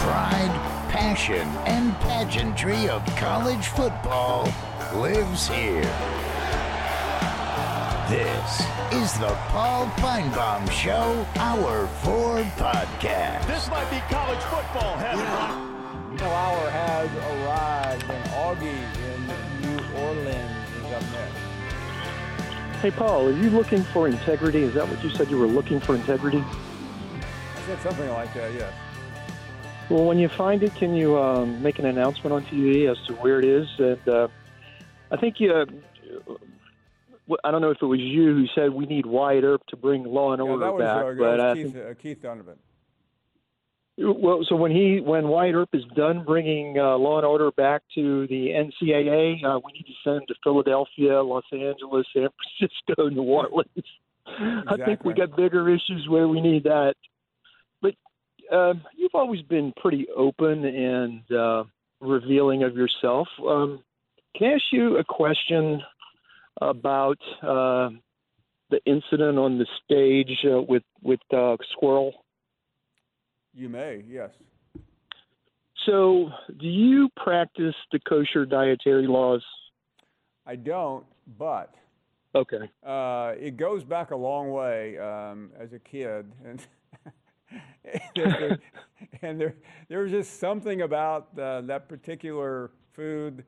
pride, passion, and pageantry of college football lives here. This is the Paul Feinbaum Show, Hour 4 podcast. This might be college football heaven. Hour has arrived, and Augie in New Orleans is up next. Hey, Paul, are you looking for integrity? Is that what you said? You were looking for integrity? I said something like that, yes. Well, when you find it, can you make an announcement on TV as to where it is? And I think I don't know if it was you who said we need Wyatt Earp to bring law and order back. That was Keith Donovan. Well, so when Wyatt Earp is done bringing law and order back to the NCAA, we need to send him to Philadelphia, Los Angeles, San Francisco, New Orleans. Exactly. I think we got bigger issues where we need that. But you've always been pretty open and revealing of yourself. Can I ask you a question about the incident on the stage with Squirrel? You may, yes. So, do you practice the kosher dietary laws? I don't, but okay. It goes back a long way as a kid, and there was just something about that particular food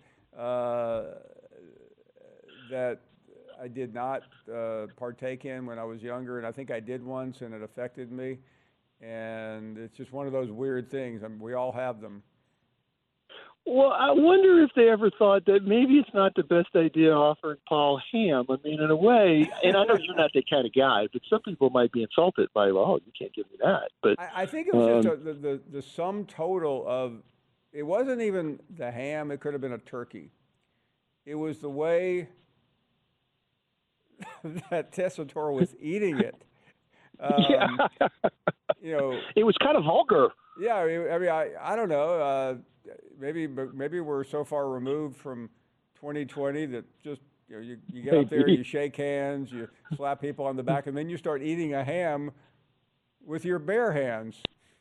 that I did not partake in when I was younger, and I think I did once, and it affected me. And it's just one of those weird things. I mean, we all have them. Well, I wonder if they ever thought that maybe it's not the best idea offering Paul ham. I mean, in a way, and I know you're not that kind of guy, but some people might be insulted by, well, you can't give me that. But I think it was just the sum total of, it wasn't even the ham. It could have been a turkey. It was the way that Tessitore was eating it. You know, it was kind of vulgar. Yeah, I mean, I don't know. Maybe we're so far removed from 2020 that just you get up there, you shake hands, you slap people on the back, and then you start eating a ham with your bare hands.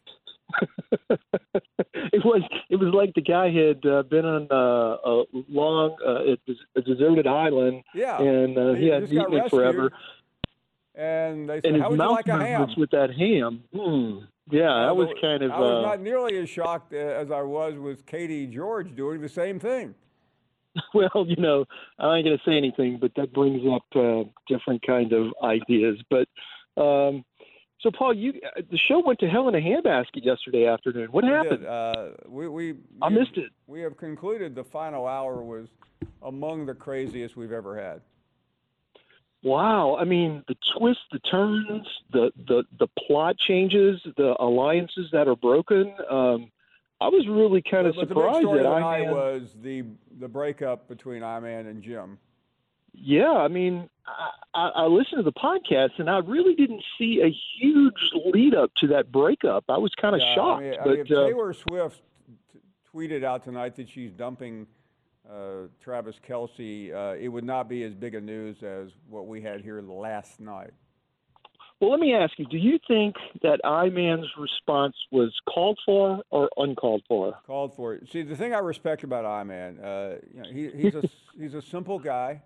It was like the guy had been on a long, a deserted island, and he had eaten it forever. And they said, and how would you like a ham? With that ham. Yeah, that was kind of... I was not nearly as shocked as I was with Katie George doing the same thing. Well, you know, I ain't going to say anything, but that brings up different kind of ideas. But, so, Paul, the show went to hell in a handbasket yesterday afternoon. What happened? I missed it. We have concluded the final hour was among the craziest we've ever had. Wow. I mean, the twists, the turns, the plot changes, the alliances that are broken. I was really kind of surprised. The big story that tonight was the breakup between I-Man and Jim. Yeah, I mean, I listened to the podcast, and I really didn't see a huge lead up to that breakup. I was kind of shocked. I mean, if Taylor Swift tweeted out tonight that she's dumping Travis Kelce, it would not be as big a news as what we had here last night. Well, let me ask you, do you think that I-Man's response was called for or uncalled for? Called for. See, the thing I respect about I-Man, he's a simple guy.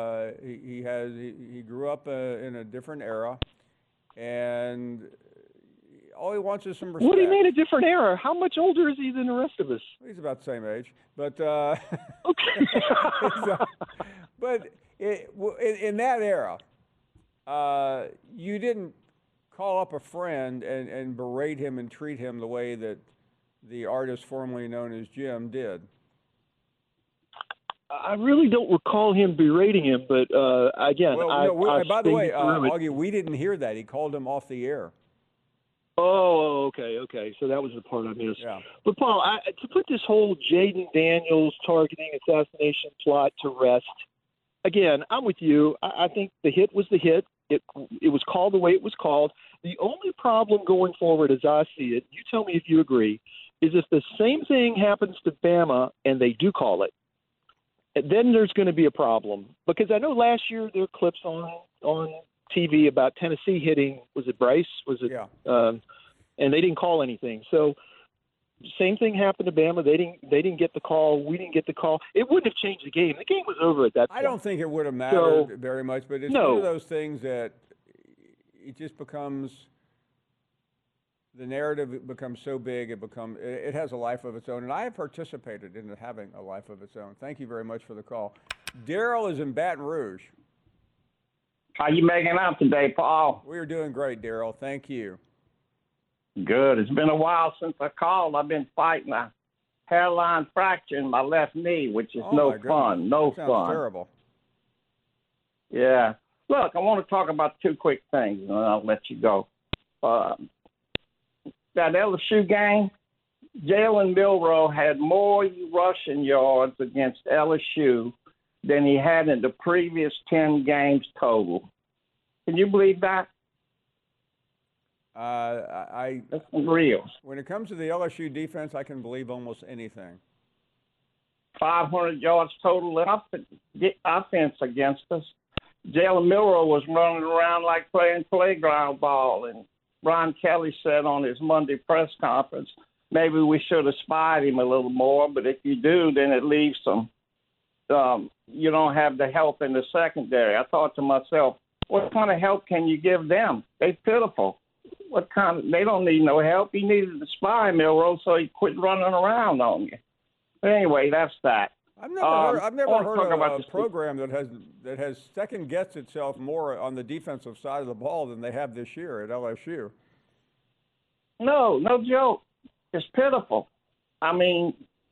He grew up in a different era, and all he wants is some respect. What do you mean a different era? How much older is he than the rest of us? He's about the same age, but okay. But in that era, you didn't call up a friend and berate him and treat him the way that the artist formerly known as Jim did. I really don't recall him berating him, but again, by the way, Augie, we didn't hear that. He called him off the air. Oh, okay. So that was the part I missed. Yeah. But, Paul, to put this whole Jaden Daniels targeting assassination plot to rest, again, I'm with you. I think the hit was the hit. It was called the way it was called. The only problem going forward, as I see it, you tell me if you agree, is if the same thing happens to Bama and they do call it, then there's going to be a problem. Because I know last year there were clips on TV about Tennessee hitting, was it Bryce? Was it? Yeah. And they didn't call anything. So Same thing happened to Bama. They didn't get the call. We didn't get the call. It wouldn't have changed the game. The game was over at that point. I don't think it would have mattered very much, but it's one of those things that it just becomes the narrative becomes so big it has a life of its own, and I have participated in it having a life of its own. Thank you very much for the call. Daryl is in Baton Rouge. How you making out today, Paul? We are doing great, Daryl. Thank you. Good. It's been a while since I called. I've been fighting a hairline fracture in my left knee, which is no fun. No fun. Sounds terrible. Yeah. Look, I want to talk about two quick things, and then I'll let you go. That LSU game, Jalen Milroe had more rushing yards against LSU than he had in the previous 10 games total. Can you believe that? That's real. When it comes to the LSU defense, I can believe almost anything. 500 yards total offense against us. Jalen Milroe was running around like playing playground ball, and Ron Kelly said on his Monday press conference, maybe we should have spied him a little more, but if you do, then it leaves some. You don't have the help in the secondary. I thought to myself, what kind of help can you give them? They're pitiful. They don't need no help. He needed to spy Milroe so he quit running around on you. But anyway, that's that. I've never heard of a program that has second guessed itself more on the defensive side of the ball than they have this year at LSU. No joke. It's pitiful. I mean,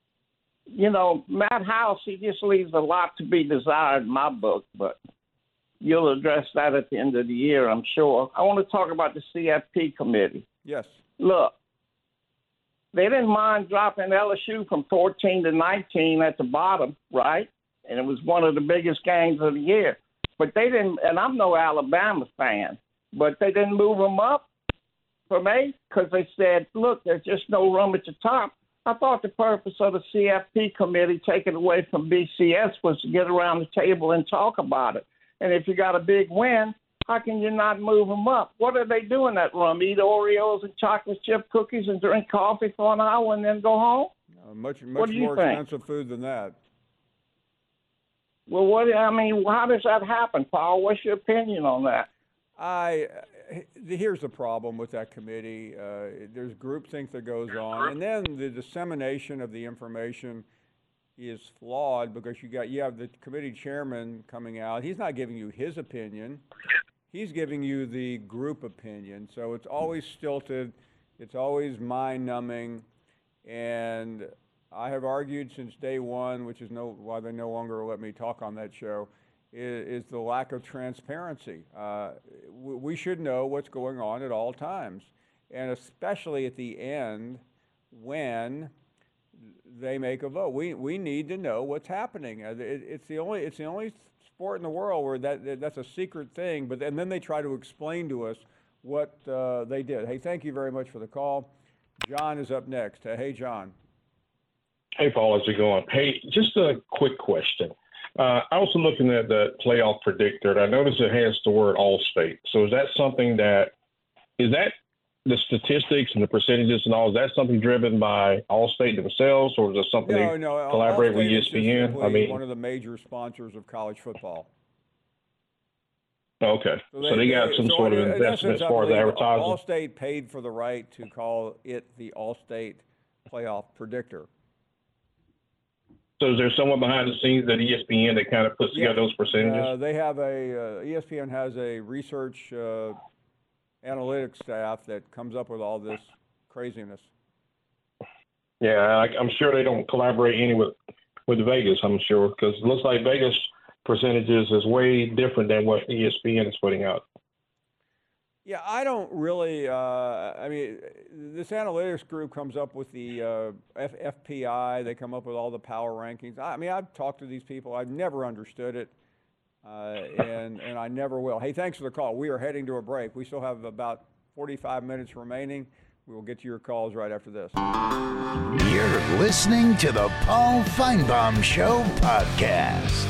Matt House, he just leaves a lot to be desired in my book, but you'll address that at the end of the year, I'm sure. I want to talk about the CFP committee. Yes. Look, they didn't mind dropping LSU from 14 to 19 at the bottom, right? And it was one of the biggest games of the year. But they didn't, and I'm no Alabama fan, but they didn't move them up for me because they said, look, there's just no room at the top. I thought the purpose of the CFP committee taking away from BCS was to get around the table and talk about it. And if you got a big win, how can you not move them up? What are they doing in that room? Eat Oreos and chocolate chip cookies and drink coffee for an hour and then go home? Much more expensive food than that. Well, how does that happen, Paul? What's your opinion on that? Here's the problem with that committee. There's groupthink that goes on, and then the dissemination of the information is flawed because you have the committee chairman coming out. He's not giving you his opinion. He's giving you the group opinion. So it's always stilted. It's always mind-numbing. And I have argued since day one, which is why they no longer let me talk on that show, is the lack of transparency. We should know what's going on at all times, and especially at the end when they make a vote. We need to know what's happening. It's the only sport in the world where that's a secret thing. And then they try to explain to us what they did. Hey, thank you very much for the call. John is up next. Hey, John. Hey, Paul. How's it going? Hey, just a quick question. I was looking at the playoff predictor, and I noticed it has the word All-State. So is that the statistics and the percentages and all, is that something driven by Allstate themselves, or is it something they collaborate with ESPN? One of the major sponsors of college football. Okay. So they got some sort of investment as far as advertising? Allstate paid for the right to call it the Allstate playoff predictor. So is there someone behind the scenes at ESPN that kind of puts together those percentages? They have ESPN has a research analytics staff that comes up with all this craziness. Yeah, I'm sure they don't collaborate any with Vegas, I'm sure, because it looks like Vegas percentages is way different than what ESPN is putting out. Yeah, I don't really this analytics group comes up with the FPI. They come up with all the power rankings. I've talked to these people. I've never understood it. And I never will. Hey, thanks for the call. We are heading to a break. We still have about 45 minutes remaining. We will get to your calls right after this. You're listening to the Paul Feinbaum Show podcast.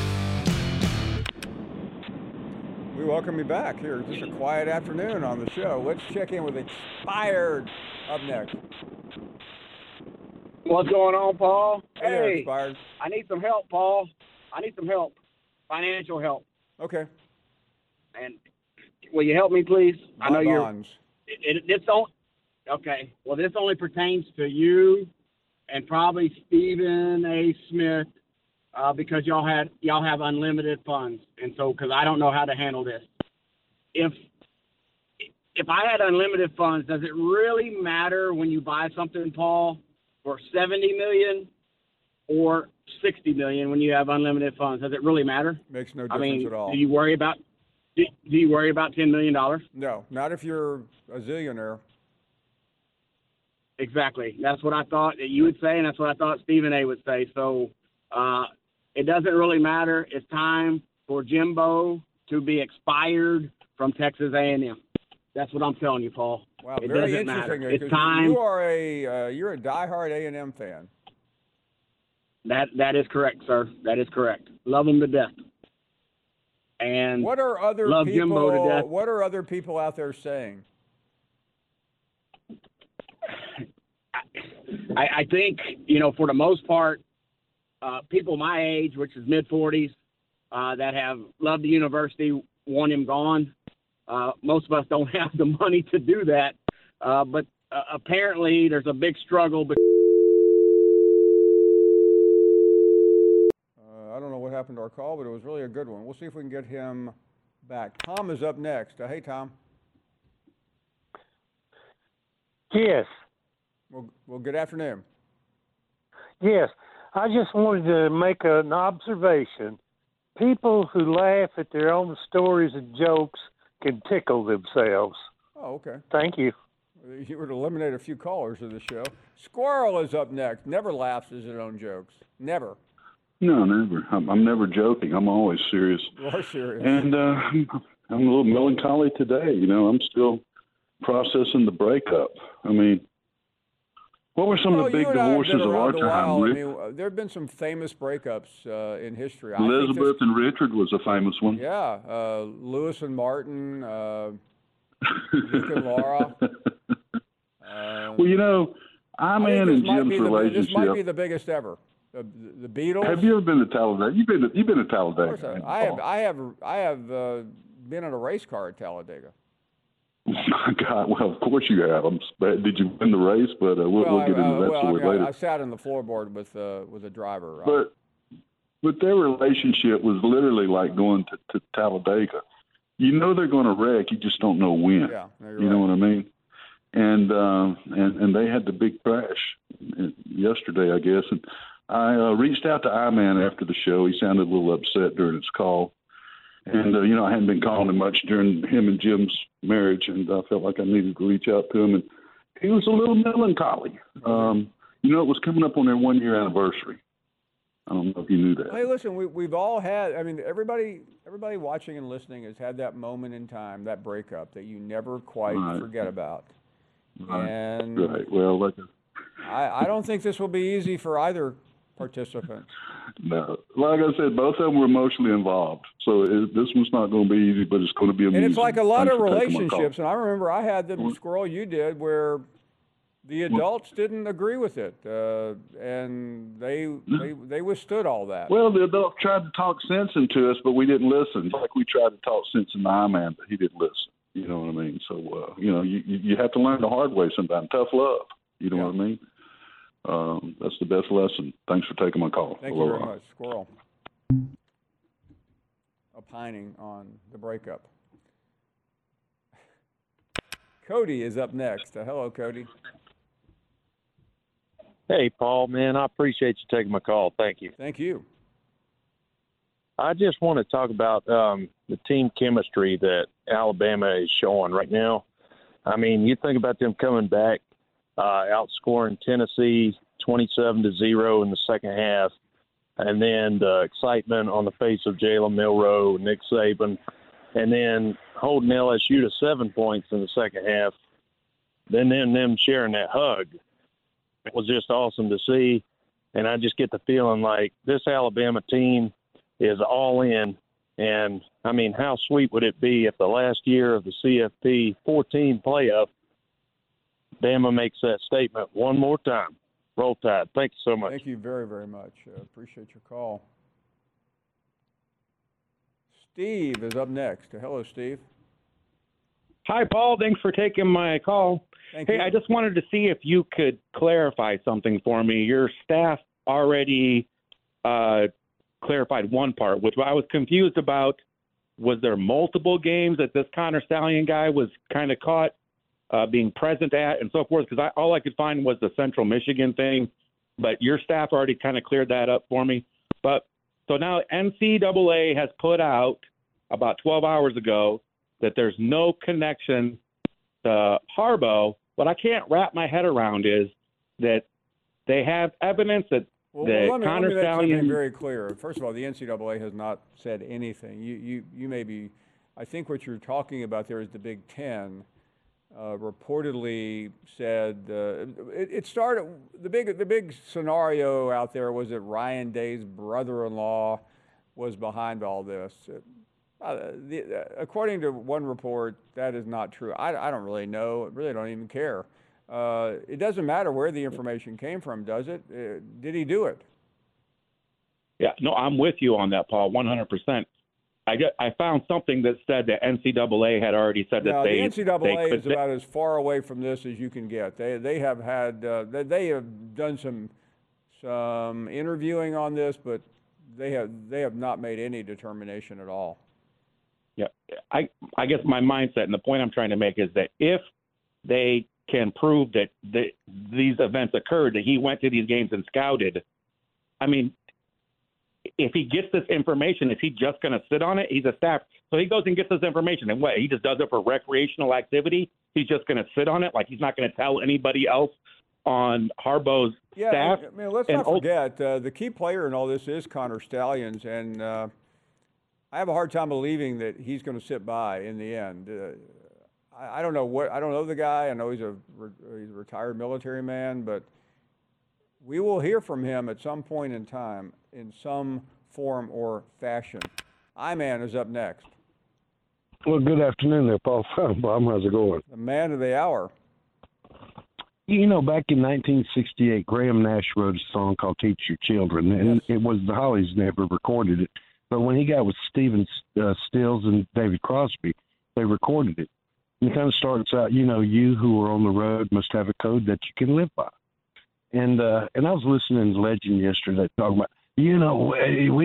We welcome you back here. Just a quiet afternoon on the show. Let's check in with Expired up next. What's going on, Paul? Hey there, Expired. I need some help, Paul. I need some help, financial help. Okay. And will you help me, please? I know bonds. Okay. Well, this only pertains to you and probably Stephen A. Smith because y'all have unlimited funds, and so because I don't know how to handle this. If I had unlimited funds, does it really matter when you buy something, Paul, for $70 million or $60 million when you have unlimited funds? Does it really matter? Makes no difference at all. Do you worry about $10 million? No, not if you're a zillionaire. Exactly. That's what I thought that you would say, and that's what I thought Stephen A. would say. So it doesn't really matter. It's time for Jimbo to be expired from Texas A&M. That's what I'm telling you, Paul. Wow, it very doesn't interesting. Matter. It's time. You're a diehard A&M fan. That is correct, sir. That is correct. Love them to death. And what are other love people? Jimbo to death. What are other people out there saying? I think, for the most part, people my age, which is mid-40s, that have loved the university, want him gone. Most of us don't have the money to do that, but apparently there's a big struggle. I don't know what happened to our call, but it was really a good one. We'll see if we can get him back. Tom is up next. Hey, Tom. Yes. Well, good afternoon. Yes. I just wanted to make an observation. People who laugh at their own stories and jokes can tickle themselves. Oh, okay. Thank you. You would eliminate a few callers of the show. Squirrel is up next. Never laughs at his own jokes. Never. No, never. I'm never joking. I'm always serious. You are serious. And I'm a little melancholy today. I'm still processing the breakup. I mean, what were some of the big divorces of our time? There have been some famous breakups in history. Elizabeth and Richard was a famous one. Yeah, Lewis and Martin, Luke and Laura. Well, Iman and Jim's relationship. This might be the biggest ever. The Beatles. Have you ever been to Talladega? You've been to Talladega. Of course I have been on a race car at Talladega. My God! Well, of course you have. Did you win the race? But we'll get into that story later. I sat in the floorboard with the driver. But their relationship was literally like going to Talladega. They're going to wreck. You just don't know when. Yeah, you know what I mean? And they had the big crash yesterday, I guess. And I reached out to Iman after the show. He sounded a little upset during his call. And, I hadn't been calling him much during him and Jim's marriage, and I felt like I needed to reach out to him. And he was a little melancholy. It was coming up on their 1-year anniversary. I don't know if you knew that. Hey, listen, we've all had, everybody watching and listening has had that moment in time, that breakup that you never quite forget about. Right. And right. Well, I don't think this will be easy for either participant. No, like I said, both of them were emotionally involved, so this one's not going to be easy, but it's going to be amusing. And it's like a lot of relationships, and I remember I had them, Squirrel, you did, where the adults didn't agree with it, and they withstood all that. Well, the adults tried to talk sense into us, but we didn't listen. Like we tried to talk sense into Iman, but he didn't listen. You know what I mean? So, you have to learn the hard way sometimes. Tough love. You know what I mean? That's the best lesson. Thanks for taking my call. Thank you very much, Squirrel. Opining on the breakup. Cody is up next. Hello, Cody. Hey, Paul, man, I appreciate you taking my call. Thank you. Thank you. I just want to talk about the team chemistry that Alabama is showing right now. I mean, you think about them coming back, outscoring Tennessee 27-0 in the second half, and then the excitement on the face of Jalen Milroe, Nick Saban, and then holding LSU to 7 points in the second half, then them sharing that hug. It was just awesome to see, and I just get the feeling like this Alabama team is all in. And, I mean, how sweet would it be if the last year of the CFP 14 playoff, Bama makes that statement one more time. Roll Tide. Thank you so much. Thank you very, very much. Appreciate your call. Steve is up next. Hello, Steve. Hi, Paul. Thanks for taking my call. Thank you. I just wanted to see if you could clarify something for me. Your staff already clarified one part, which I was confused about. Was there multiple games that this Connor Stallion guy was kind of caught being present at and so forth? Because all I could find was the Central Michigan thing, but your staff already kind of cleared that up for me. But so now NCAA has put out about 12 hours ago that there's no connection to Harbaugh. What I can't wrap my head around is that they have evidence that let me Connor make Stallion. something very clear. First of all, the NCAA has not said anything. You may be. I think what you're talking about there is the Big Ten. Reportedly said it started. The big scenario out there was that Ryan Day's brother-in-law was behind all this. According to one report, that is not true. I don't really know. I really don't even care. It doesn't matter where the information came from, does it? Did he do it? Yeah, no, I'm with you on that, Paul, 100%. I found something that said that NCAA had already said that the NCAA is about as far away from this as you can get. They have had they have done some interviewing on this, but they have not made any determination at all. Yeah, I guess my mindset and the point I'm trying to make is that if they can prove that these events occurred, that he went to these games and scouted, I mean, if he gets this information, is he just going to sit on it? He's a staff. So he goes and gets this information. And what, he just does it for recreational activity? He's just going to sit on it? Like he's not going to tell anybody else on Harbaugh's staff? I mean, let's not forget, the key player in all this is Connor Stallions. And I have a hard time believing that he's going to sit by in the end. I don't know I don't know the guy. I know he's a retired military man, but we will hear from him at some point in time in some form or fashion. I-Man is up next. Well, good afternoon there, Paul Finebaum. How's it going? The man of the hour. You know, back in 1968, Graham Nash wrote a song called Teach Your Children, and it was the Hollies never recorded it. But when he got with Stephen Stills and David Crosby, they recorded it. And it kind of starts out, you know, you who are on the road must have a code that you can live by. And I was listening to Legend yesterday talking about, you know,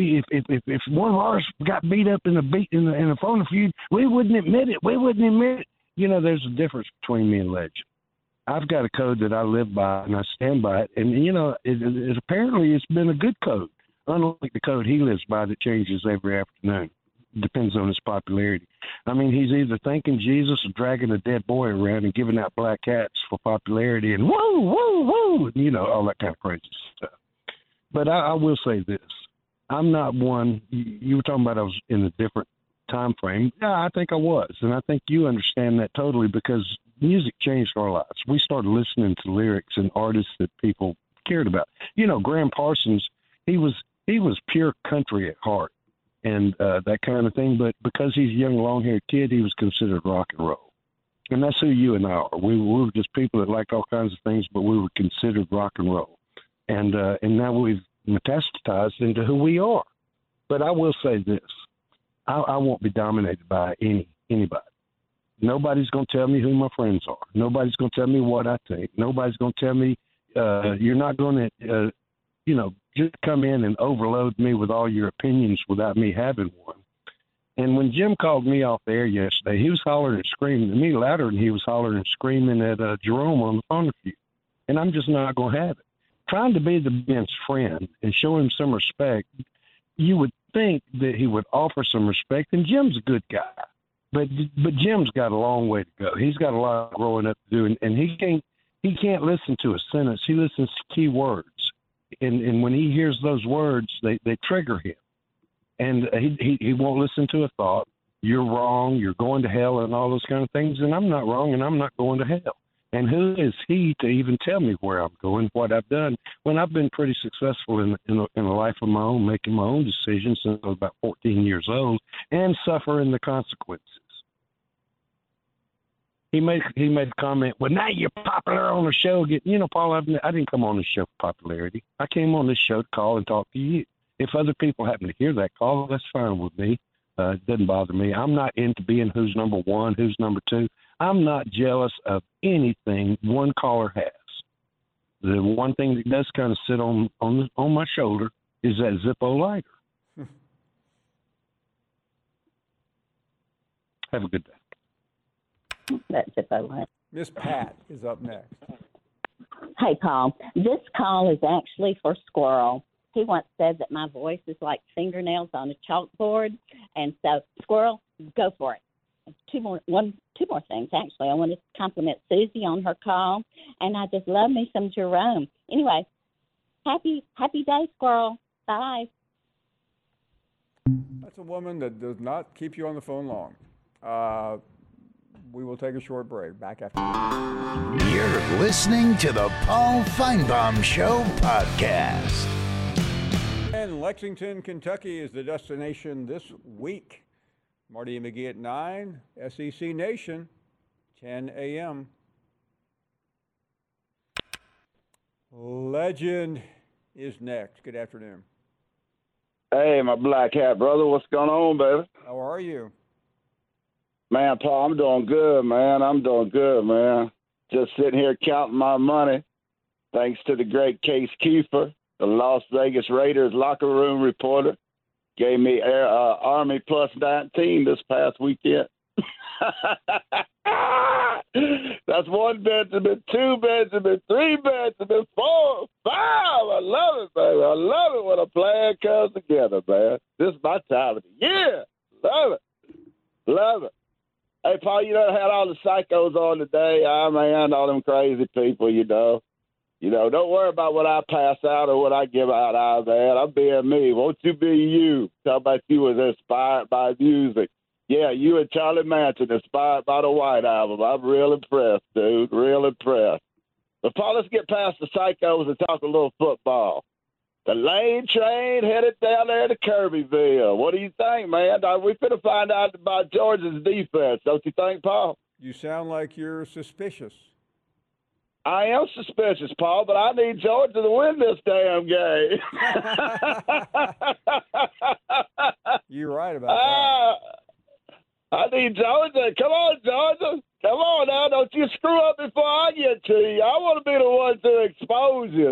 if one of ours got beat up in a phone feud, we wouldn't admit it. We wouldn't admit it. You know, there's a difference between me and Legend. I've got a code that I live by and I stand by it. And, you know, apparently it's been a good code, unlike the code he lives by that changes every afternoon. Depends on his popularity. I mean, he's either thanking Jesus or dragging a dead boy around and giving out black hats for popularity and woo, woo, woo, you know, all that kind of crazy stuff. But I will say this. I'm not one, you were talking about I was in a different time frame. Yeah, I think I was. And I think you understand that totally because music changed our lives. We started listening to lyrics and artists that people cared about. You know, Graham Parsons, he was pure country at heart. And that kind of thing. But because he's a young, long-haired kid, he was considered rock and roll. And that's who you and I are. We were just people that liked all kinds of things, but we were considered rock and roll. And now we've metastasized into who we are. But I will say this. I won't be dominated by anybody. Nobody's going to tell me who my friends are. Nobody's going to tell me what I think. Nobody's going to tell me you're not going to, you know, just come in and overload me with all your opinions without me having one. And when Jim called me off the air yesterday, he was hollering and screaming at me louder than he was hollering and screaming at Jerome on the phone feud. And I'm just not going to have it. Trying to be the man's friend and show him some respect, you would think that he would offer some respect. And Jim's a good guy. But Jim's got a long way to go. He's got a lot of growing up to do. And he can't listen to a sentence. He listens to key words. And when he hears those words, they trigger him. And he won't listen to a thought. You're wrong. You're going to hell and all those kind of things. And I'm not wrong, and I'm not going to hell. And who is he to even tell me where I'm going, what I've done, when I've been pretty successful in a life of my own, making my own decisions since I was about 14 years old, and suffering the consequences. he made a comment. Well, now you're popular on the show. Paul, I didn't come on this show for popularity. I came on this show to call and talk to you. If other people happen to hear that call, that's fine with me. It doesn't bother me. I'm not into being who's number one, who's number two. I'm not jealous of anything one caller has. The one thing that does kind of sit on my shoulder is that Zippo lighter. Have a good day. That's Zippo lighter. Miss Pat is up next. Hey, Paul. This call is actually for Squirrel. He once said that my voice is like fingernails on a chalkboard. And so, Squirrel, go for it. Two more things, actually. I want to compliment Susie on her call. And I just love me some Jerome. Anyway, happy day, Squirrel. Bye. That's a woman that does not keep you on the phone long. We will take a short break. Back after this. You're listening to the Paul Feinbaum Show podcast. And Lexington, Kentucky is the destination this week. Marty and McGee at 9, SEC Nation, 10 a.m. Legend is next. Good afternoon. Hey, my black hat brother. What's going on, baby? How are you? Man, Paul, I'm doing good, man. Just sitting here counting my money. Thanks to the great Case Kiefer, the Las Vegas Raiders locker room reporter. Gave me Army plus 19 this past weekend. That's one Benjamin, two Benjamin, three Benjamin, 4, 5. I love it, baby. I love it when a plan comes together, man. This is my time of the year. Love it. Love it. Hey, Paul, you done had all the psychos on today. Man, all them crazy people, don't worry about what I pass out or what I give out, man. I'm being me. Won't you be you? Talk about you was inspired by music. Yeah, you and Charlie Manson inspired by the White Album. I'm real impressed, dude. Real impressed. But, Paul, let's get past the psychos and talk a little football. The Lane train headed down there to Kirbyville. What do you think, man? We finna find out about Georgia's defense, don't you think, Paul? You sound like you're suspicious. I am suspicious, Paul, but I need Georgia to win this damn game. You're right about that. I need Georgia. Come on, Georgia. Come on now. Don't you screw up before I get to you. I want to be the one to expose you.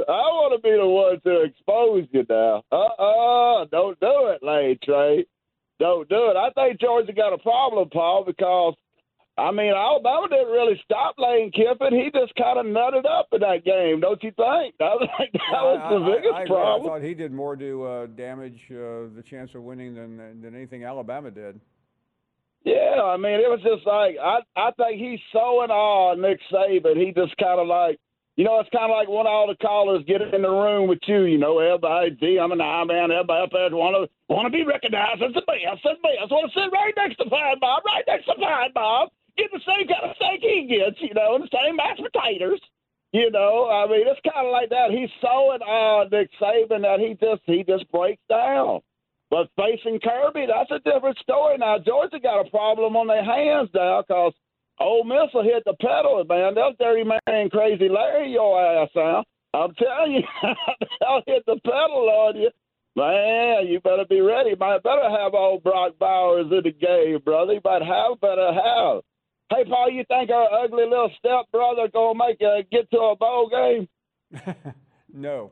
Now. Don't do it, Lane Train. Don't do it. I think Georgia got a problem, Paul, because Alabama didn't really stop Lane Kiffin. He just kind of nutted up in that game, don't you think? That was the biggest problem. I thought he did more to damage the chance of winning than anything Alabama did. Yeah, it was just like I think he's so in awe of Nick Saban. He just kind of like, it's kind of like when all the callers get in the room with you. Everybody, gee, I'm an I man. Everybody up there want to be recognized as the best. Want to sit right next to Fine Bob, get the same kind of steak he gets, and the same mashed potatoes. It's kind of like that. He's so in awe of Nick Saban that he just breaks down. But facing Kirby, that's a different story. Now, Georgia got a problem on their hands now because Ole Miss will hit the pedal, man. They'll dirty man Crazy Larry your ass out. I'm telling you, they'll hit the pedal on you. Man, you better be ready. You better have old Brock Bowers in the game, brother. You better have. Hey, Paul, you think our ugly little stepbrother going to get to a bowl game? No.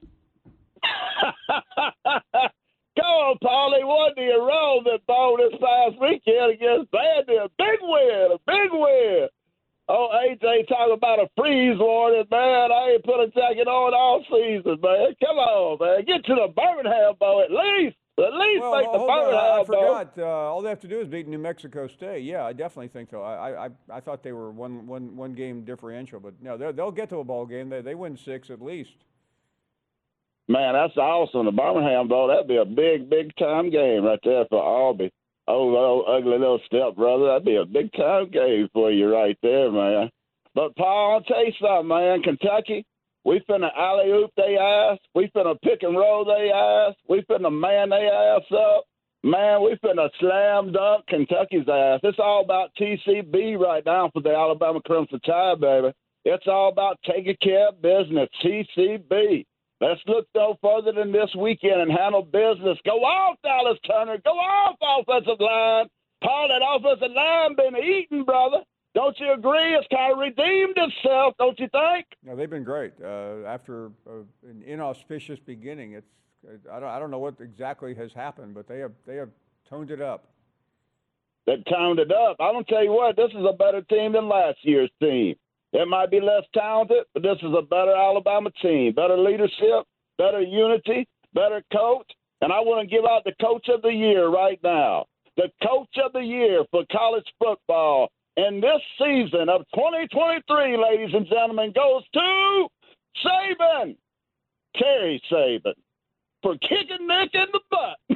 Come on, Paul. He won the Enrollment Bowl this past weekend against Vandy. A big win. Oh, AJ talking about a freeze warning, man. I ain't put a jacket on all season, man. Come on, man. Get to the Birmingham Bowl at least. Make the Birmingham Bowl. I forgot. All they have to do is beat New Mexico State. Yeah, I definitely think so. I thought they were one game differential, but no, they'll get to a bowl game. They win 6 at least. Man, that's awesome. The Birmingham Bowl, that'd be a big time game right there for Arby. Oh, ugly little stepbrother. That'd be a big time game for you right there, man. But, Paul, I'll tell you something, man. Kentucky, we finna alley-oop they ass. We finna pick and roll they ass. We finna man they ass up. Man, we finna slam dunk Kentucky's ass. It's all about TCB right now for the Alabama Crimson Tide, baby. It's all about taking care of business, TCB. Let's look no further than this weekend and handle business. Go off, Dallas Turner. Go off, offensive line. Paul, that offensive line been eaten, brother. Don't you agree? It's kind of redeemed itself, don't you think? No, they've been great. After an inauspicious beginning, I don't know what exactly has happened, but they have toned it up. They toned it up. I'm going to tell you what, this is a better team than last year's team. It might be less talented, but this is a better Alabama team. Better leadership, better unity, better coach. And I want to give out the Coach of the Year right now. The Coach of the Year for college football in this season of 2023, ladies and gentlemen, goes to Saban, Terry Saban, for kicking Nick in the butt.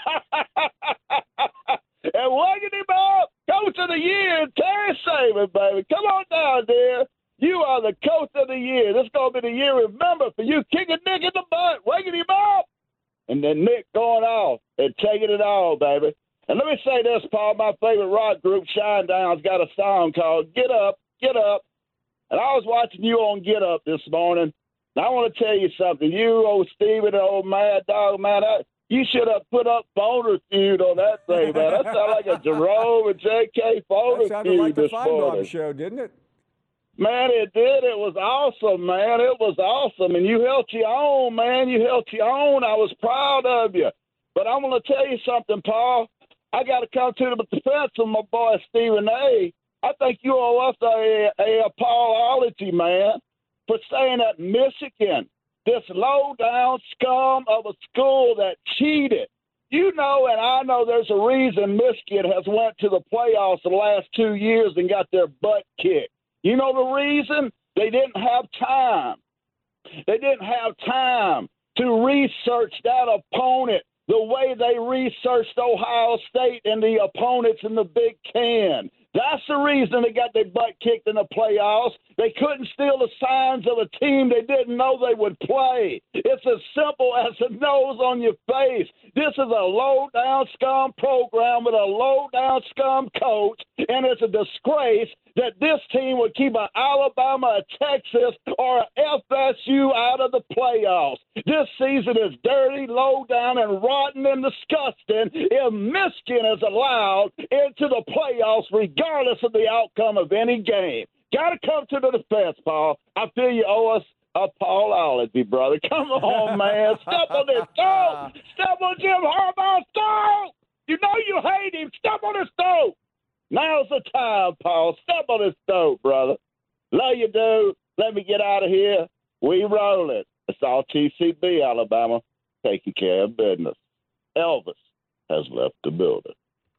And waking him up, Coach of the Year, Terry Saban, baby. Come on down there. You are the Coach of the Year. This is going to be the year, remember, for you kicking Nick in the butt, waking him up, and then Nick going off and taking it all, baby. And let me say this, Paul, my favorite rock group, Shinedown's got a song called Get Up, Get Up. And I was watching you on Get Up this morning. And I want to tell you something. You, old Steven, old Mad Dog, man, you should have put up Boner Feud on that thing, man. That sounded like a Jerome and J.K. Boner Feud. That sounded like the this morning. Feinbaum show, didn't it? Man, it did. It was awesome, man. It was awesome. And you held your own, man. You held your own. I was proud of you. But I'm going to tell you something, Paul. I got to come to the defense of my boy Stephen A. I think you owe us a apology, man, for saying that Michigan, this low-down scum of a school that cheated. You know, and I know there's a reason Michigan has went to the playoffs the last 2 years and got their butt kicked. You know the reason? They didn't have time. They didn't have time to research that opponent the way they researched Ohio State and the opponents in the Big Ten. That's the reason they got their butt kicked in the playoffs. They couldn't steal the signs of a team they didn't know they would play. It's as simple as a nose on your face. This is a low-down scum program with a low-down scum coach, and it's a disgrace that this team would keep an Alabama, a Texas, or an FSU out of the playoffs. This season is dirty, low-down, and rotten and disgusting if Michigan is allowed into the playoffs regardless of the outcome of any game. Got to come to the defense, Paul. I feel you owe us a Paulology, brother. Come on, man. Step on his toe. Step on Jim Harbaugh's toe. You know you hate him. Step on his toe. Now's the time, Paul. Step on his toe, brother. Love you, dude. Let me get out of here. We rolling. It's all TCB, Alabama, taking care of business. Elvis has left the building.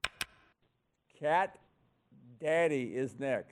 Cat Daddy is next.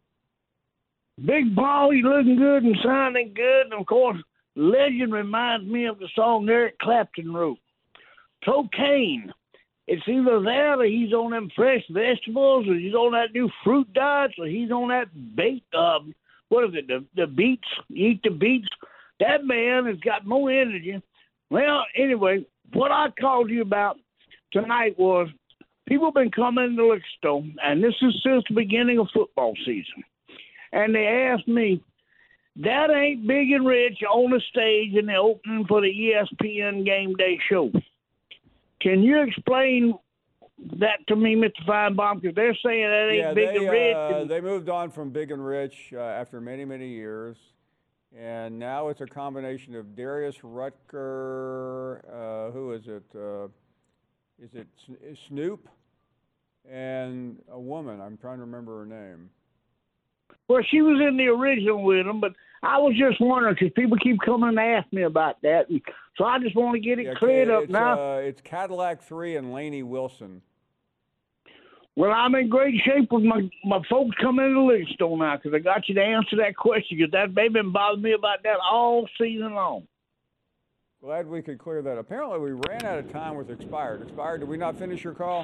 Big Paul, he's looking good and sounding good. And, of course, Legend reminds me of the song Eric Clapton wrote. Cocaine. It's either that or he's on them fresh vegetables or he's on that new fruit diet or he's on that bait, what is it, the beets, eat the beets. That man has got more energy. Well, anyway, what I called you about tonight was people have been coming to liquor store, and this is since the beginning of football season. And they asked me, that ain't Big and Rich on the stage in the opening for the ESPN Game Day show. Can you explain that to me, Mr. Feinbaum? Because they're saying that ain't Big and Rich. They moved on from Big and Rich after many, many years. And now it's a combination of Darius Rutger, who is it Snoop, and a woman. I'm trying to remember her name. Well, she was in the original with them, but I was just wondering because people keep coming and ask me about that. And so I just want to get it cleared up now. It's Cadillac 3 and Lainey Wilson. Well, I'm in great shape with my folks coming in the liquor store now because I got you to answer that question because they've been bothering me about that all season long. Glad we could clear that. Apparently, we ran out of time with Expired. Expired, did we not finish your call?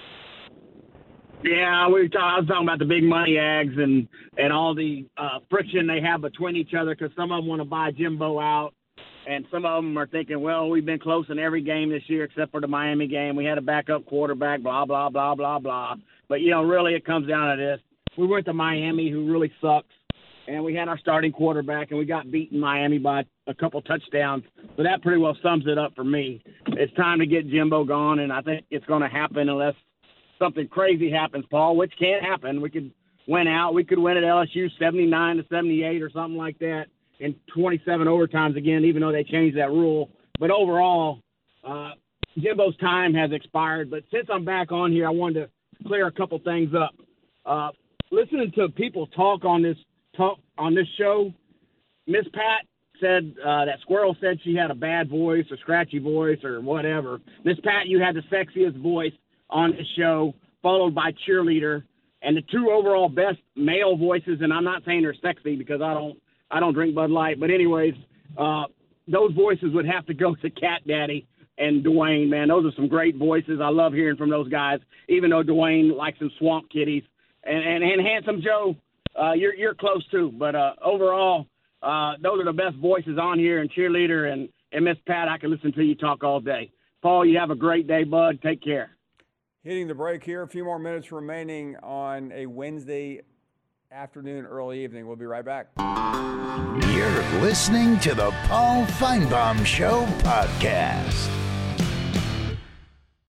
Yeah, I was talking about the big money ags and all the friction they have between each other because some of them want to buy Jimbo out And some of them are thinking, well, we've been close in every game this year except for the Miami game. We had a backup quarterback, blah, blah, blah, blah, blah. But, really it comes down to this. We went to Miami, who really sucks, and we had our starting quarterback, and we got beaten Miami by a couple touchdowns. So that pretty well sums it up for me. It's time to get Jimbo gone, and I think it's going to happen unless something crazy happens, Paul, which can't happen. We could win out. We could win at LSU 79-78 or something like that in 27 overtimes again, even though they changed that rule. But overall, Jimbo's time has expired. But since I'm back on here, I wanted to clear a couple things up. Listening to people talk on this show, Miss Pat said that Squirrel said she had a bad voice, a scratchy voice, or whatever. Miss Pat, you had the sexiest voice on the show, followed by Cheerleader, and the two overall best male voices. And I'm not saying they're sexy because I don't drink Bud Light, but anyways, those voices would have to go to Cat Daddy and Dwayne. Man, those are some great voices. I love hearing from those guys, even though Dwayne likes some swamp kitties. And Handsome Joe, you're close too. But overall, those are the best voices on here. And Cheerleader and Miss Pat, I can listen to you talk all day. Paul, you have a great day, bud. Take care. Hitting the break here. A few more minutes remaining on a Wednesday afternoon, early evening. We'll be right back. You're listening to the Paul Feinbaum Show podcast.